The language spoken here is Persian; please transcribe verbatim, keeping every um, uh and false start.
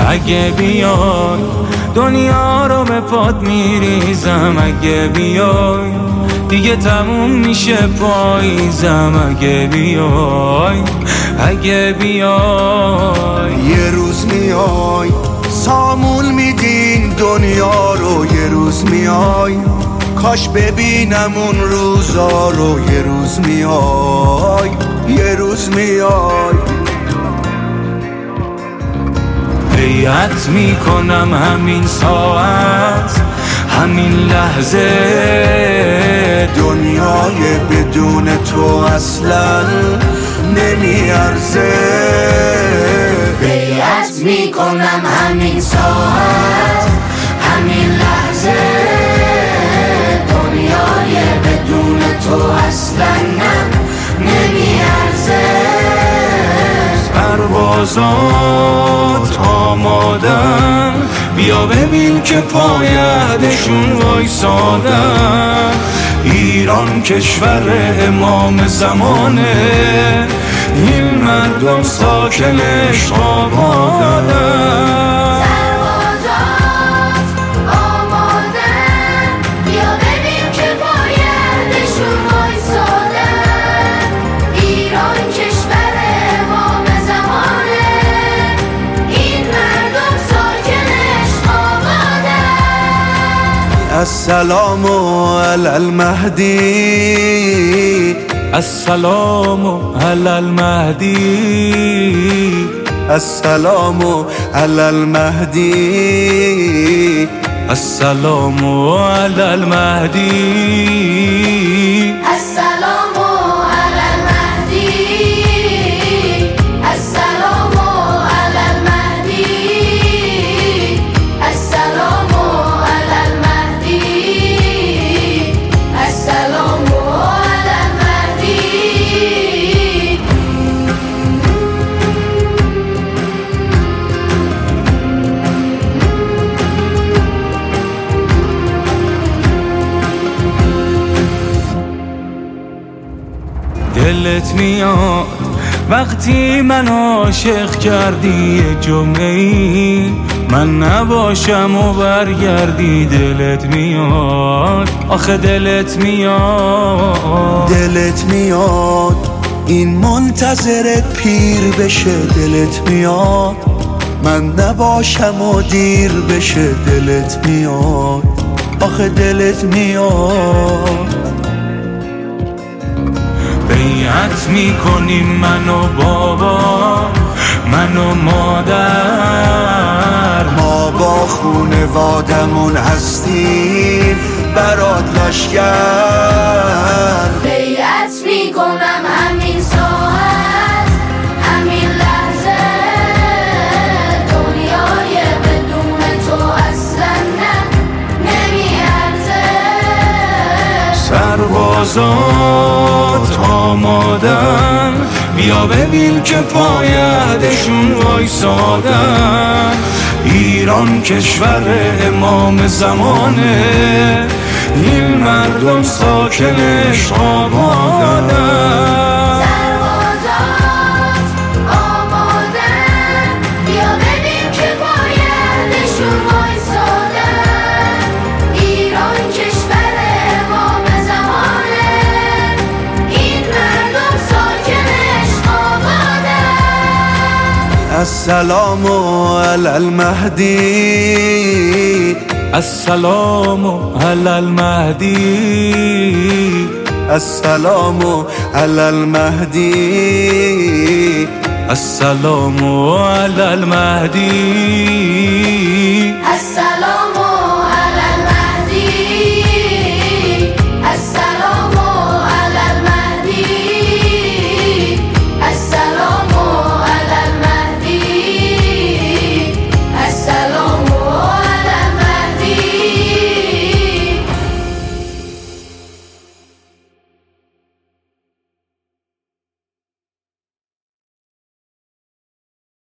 اگه بیای دنیا رو به پات میریزم. اگه بیای دیگه تموم میشه پاییزم. اگه بیای اگه بیای یه روز میای سامون میدین دنیا رو. یه روز میای کاش ببینم اون روزا رو. یه روز میای یه روز میای بیعت میکنم همین ساعت همین لحظه دنیای بدون تو اصلا نمیارزه. بیعت میکنم همین ساعت همین لحظه دنیای بدون تو اصلا نمیارزه. پروازات آمادن بیا ببین که پایدشون وایسادن. ایران کشور امام زمانه این مردم ساکنش آبادن. السلام علی المهدی السلام علی المهدی السلام علی المهدی السلام علی المهدی السلام علی المهدی السلام علی المهدی السلام علی المهدی السلام علی المهدی. دلت میاد وقتی من عاشق کردی یه جمعه‌ای من نباشم و برگردی. دلت میاد آخه دلت میاد دلت میاد این منتظرت پیر بشه. دلت میاد من نباشم و دیر بشه. دلت میاد آخه دلت میاد. بیعت میکنیم من و بابا من و مادر ما با خونوادمون هستیم برات لشگر. بیعت میکنم همین ساعت همین لحظه دنیای بدون تو اصلا نمیارزه. سربازات آمادن بیا ببین که پایدشون وایسادن. ایران کشور امام زمانه این مردم ساکنش آبادن. السلام علی المهدی السلام علی المهدی السلام علی المهدی السلام علی المهدی السلام